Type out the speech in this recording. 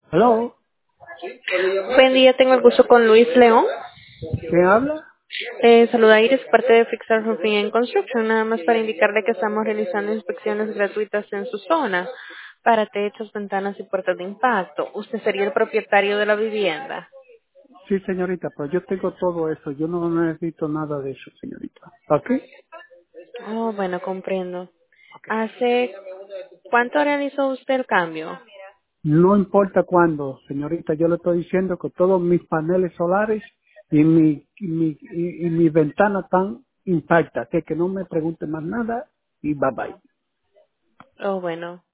Hello, Buen día, tengo el gusto con Luis León. ¿quién habla? Saluda Iris, parte de Fixar Roofing and Construction, nada más para indicarle que estamos realizando inspecciones gratuitas en su zona para techos, ventanas y puertas de impacto. Usted sería el propietario de la vivienda. Sí, señorita, pero yo tengo todo eso. Yo no necesito nada de eso, señorita. ¿Ok? Oh, bueno, comprendo. Ok. ¿Hace cuánto realizó usted el cambio? No importa cuándo, señorita, yo le estoy diciendo que todos mis paneles solares y mi ventana están intactas. Que no me pregunte más nada y bye bye. Oh, bueno.